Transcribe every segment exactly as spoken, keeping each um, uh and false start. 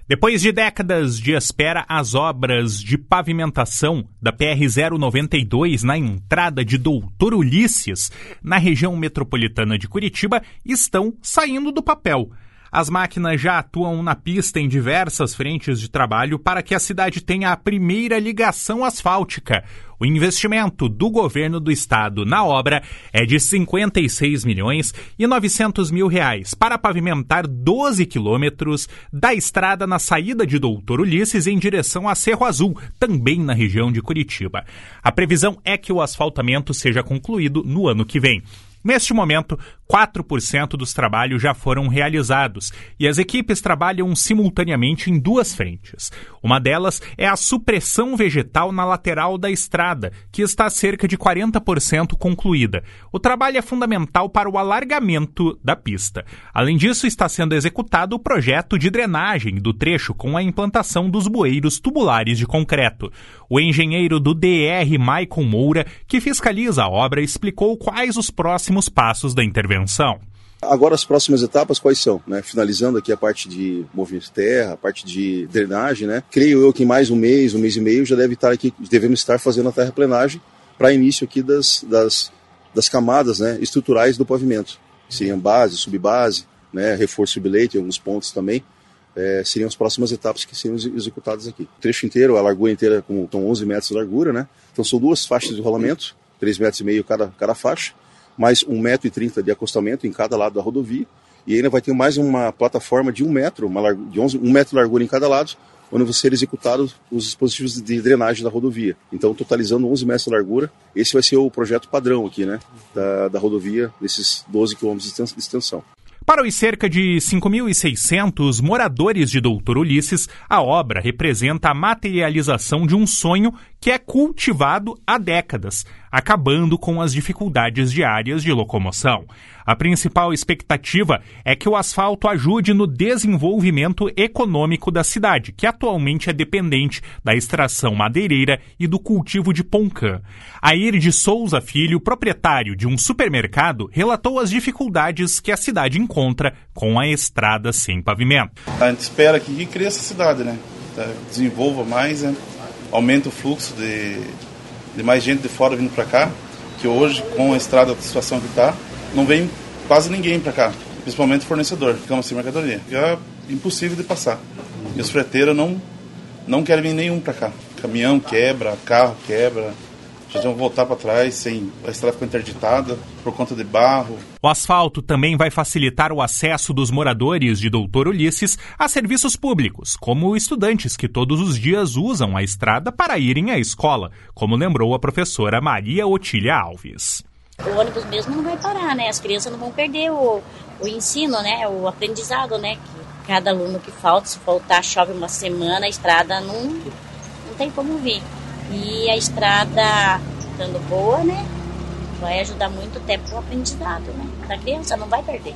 Depois de décadas de espera, as obras de pavimentação da P R zero noventa e dois na entrada de Doutor Ulisses, na região metropolitana de Curitiba, estão saindo do papel. As máquinas já atuam na pista em diversas frentes de trabalho para que a cidade tenha a primeira ligação asfáltica. O investimento do governo do estado na obra é de cinquenta e seis milhões e novecentos mil reais para pavimentar doze quilômetros da estrada na saída de Doutor Ulisses em direção a Cerro Azul, também na região de Curitiba. A previsão é que o asfaltamento seja concluído no ano que vem. Neste momento, quatro por cento dos trabalhos já foram realizados e as equipes trabalham simultaneamente em duas frentes. Uma delas é a supressão vegetal na lateral da estrada, que está cerca de quarenta por cento concluída. O trabalho é fundamental para o alargamento da pista. Além disso, está sendo executado o projeto de drenagem do trecho com a implantação dos bueiros tubulares de concreto. O engenheiro do D R, Maicon Moura, que fiscaliza a obra, explicou quais os próximos passos da intervenção. Agora as próximas etapas quais são? Né? Finalizando aqui a parte de movimento de terra, a parte de drenagem, né? Creio eu que em mais um mês, um mês e meio já deve estar aqui, devemos estar fazendo a terraplenagem para início aqui das, das, das camadas, né, estruturais do pavimento. Seriam base, subbase, né, reforço subleito em alguns pontos também. É, seriam as próximas etapas que seriam executadas aqui. O trecho inteiro, a largura inteira com, com onze metros de largura, né? Então são duas faixas de rolamento, três metros e meio cada, cada faixa, mais um metro e trinta de acostamento em cada lado da rodovia, e ainda vai ter mais uma plataforma de um metro, uma largura, de onze, um metro de largura em cada lado, onde vão ser executados os dispositivos de drenagem da rodovia. Então, totalizando onze metros de largura, esse vai ser o projeto padrão aqui, né, da, da rodovia, desses doze quilômetros de extensão. Para os cerca de cinco mil e seiscentos moradores de Doutor Ulisses, a obra representa a materialização de um sonho que é cultivado há décadas, acabando com as dificuldades diárias de locomoção. A principal expectativa é que o asfalto ajude no desenvolvimento econômico da cidade, que atualmente é dependente da extração madeireira e do cultivo de poncã. Air de Souza Filho, proprietário de um supermercado, relatou as dificuldades que a cidade encontra com a estrada sem pavimento. A gente espera que cresça a cidade, né? Desenvolva mais, né? Aumente o fluxo de, de mais gente de fora vindo para cá, que hoje, com a estrada, a situação que está, não vem quase ninguém para cá, principalmente fornecedor, ficamos sem mercadoria. É impossível de passar. E os freteiros não, não querem vir nenhum para cá. Caminhão quebra, carro quebra. Já vão voltar para trás, sem a estrada ficou interditada por conta de barro. O asfalto também vai facilitar o acesso dos moradores de Doutor Ulisses a serviços públicos, como estudantes que todos os dias usam a estrada para irem à escola, como lembrou a professora Maria Otília Alves. O ônibus mesmo não vai parar, né? As crianças não vão perder o, o ensino, né? O aprendizado, né? Que cada aluno que falta, se faltar, chove uma semana, a estrada não, não tem como vir. E a estrada, estando boa, né, vai ajudar muito tempo no aprendizado, né? A criança não vai perder.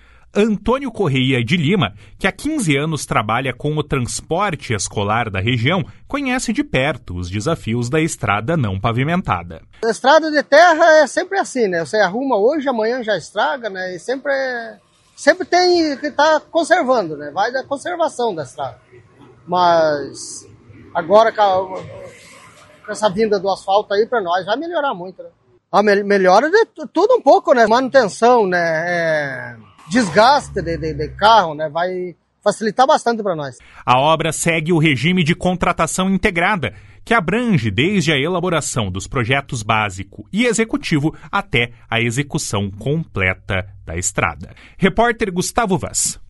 Antônio Correia de Lima, que há quinze anos trabalha com o transporte escolar da região, conhece de perto os desafios da estrada não pavimentada. A estrada de terra é sempre assim, né? Você arruma hoje, amanhã já estraga, né? E sempre, sempre tem que estar tá conservando, né? Vai da conservação da estrada. Mas agora com essa vinda do asfalto aí para nós vai melhorar muito, né? A me- melhora de t- tudo um pouco, né? Manutenção, né? É... desgaste de, de, de carro, né? Vai facilitar bastante para nós. A obra segue o regime de contratação integrada, que abrange desde a elaboração dos projetos básico e executivo até a execução completa da estrada. Repórter Gustavo Vaz.